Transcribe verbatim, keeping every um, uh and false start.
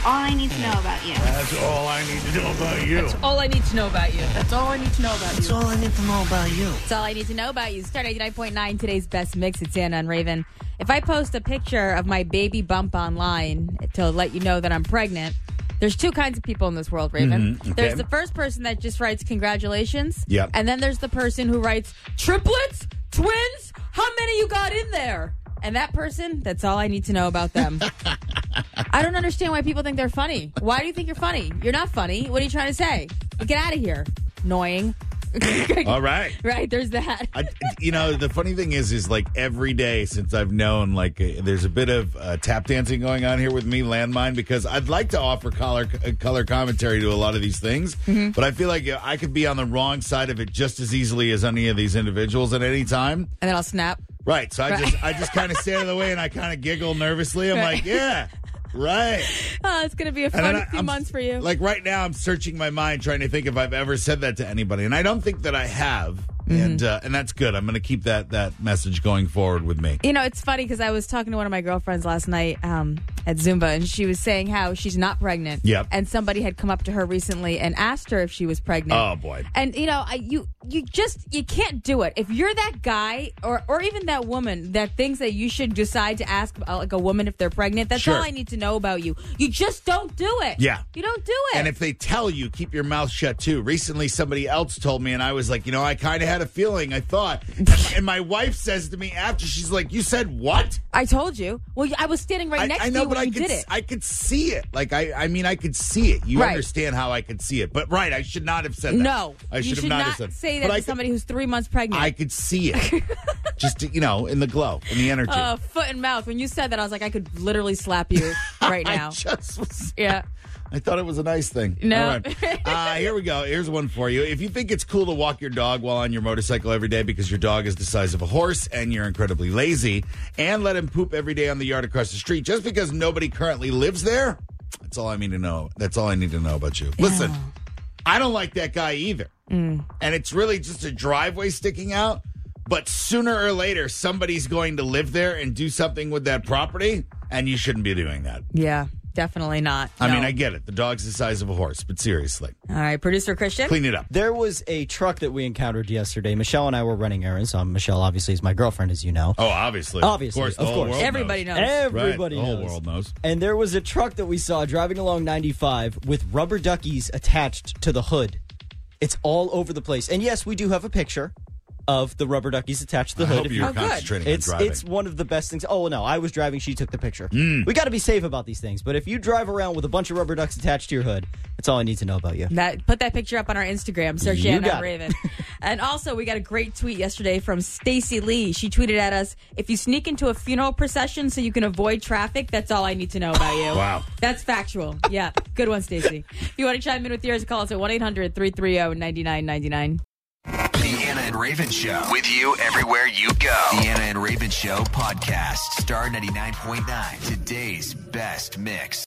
all I need to know about you. That's all I need to know about you. That's all I need to know about you. That's all I need to know about That's you. all I need to know about you. That's all I need to know about you. Star ninety-nine point nine, today's best mix. It's Anna and Raven. If I post a picture of my baby bump online to let you know that I'm pregnant, there's two kinds of people in this world, Raven. Mm-hmm, okay. There's the first person that just writes congratulations. Yep. And then there's the person who writes triplets, twins, how many you got in there? And that person, that's all I need to know about them. I don't understand why people think they're funny. Why do you think you're funny? You're not funny. What are you trying to say? Get out of here. Annoying. All right. Right, there's that. I, you know, the funny thing is, is like every day since I've known, like, uh, there's a bit of uh, tap dancing going on here with me, Landmine, because I'd like to offer color uh, color commentary to a lot of these things, Mm-hmm. but I feel like uh, I could be on the wrong side of it just as easily as any of these individuals at any time. And then I'll snap. Right. So I Right. just I just kind of stay out of the way and I kind of giggle nervously. I'm Right. like, yeah, right. Oh, it's going to be a And fun then I- few I'm- months for you. Like right now, I'm searching my mind trying to think if I've ever said that to anybody, and I don't think that I have. Mm-hmm. And uh, and that's good. I'm going to keep that that message going forward with me. You know, it's funny because I was talking to one of my girlfriends last night um, at Zumba, and she was saying how she's not pregnant. Yep. And somebody had come up to her recently and asked her if she was pregnant. Oh boy. And you know, I, you you just you can't do it if you're that guy or or even that woman that thinks that you should decide to ask uh, like a woman if they're pregnant. That's Sure. all I need to know about you. You just don't do it. Yeah. You don't do it. And if they tell you, keep your mouth shut too. Recently, somebody else told me, and I was like, you know, I kind of had a feeling. I thought, and, and my wife says to me after, she's like, "You said what?" I told you. Well, I was standing right I, next I know, to you but when I you could, did it. I could see it. Like I, I mean, I could see it. You Right. understand how I could see it, but right, I should not have said that. No, I you should should have not, not have said. say But that I to could- somebody who's three months pregnant. I could see it, just to, you know, in the glow, in the energy. Uh, foot and mouth. When you said that, I was like, I could literally slap you right now. I just was. Yeah. I thought it was a nice thing. No. All right. Uh, here we go. Here's one for you. If you think it's cool to walk your dog while on your motorcycle every day because your dog is the size of a horse and you're incredibly lazy, and let him poop every day on the yard across the street just because nobody currently lives there, that's all I need to know. That's all I need to know about you. Listen, I don't like that guy either. Mm. And it's really just a driveway sticking out. But sooner or later, somebody's going to live there and do something with that property, and you shouldn't be doing that. Yeah, definitely not. I No. mean, I get it. The dog's the size of a horse, but seriously, All right, producer Christian. clean it up. There was a truck that we encountered yesterday. Michelle and I were running errands. Um, Michelle obviously is my girlfriend, as you know. Oh, obviously. Obviously, Of course. The of whole course. world Everybody knows. Everybody Right, the knows. whole world knows. And there was a truck that we saw driving along ninety-five with rubber duckies attached to the hood. It's all over the place. And yes, we do have a picture of the rubber duckies attached to the I hood. hope If you're Oh, good. concentrating It's on driving. it's one of the best things. Oh no, I was driving. She took the picture. Mm. We got to be safe about these things. But if you drive around with a bunch of rubber ducks attached to your hood, that's all I need to know about you. That, put that picture up on our Instagram. Search You Anna got and it. Raven. And also, we got a great tweet yesterday from Stacy Lee. She tweeted at us, if you sneak into a funeral procession so you can avoid traffic, that's all I need to know about you. Wow. That's factual. Yeah. Good one, Stacy. If you want to chime in with yours, call us at one eight hundred three three zero nine nine nine nine. The Anna and Raven Show. With you everywhere you go. The Anna and Raven Show podcast. Star ninety-nine point nine. Today's best mix.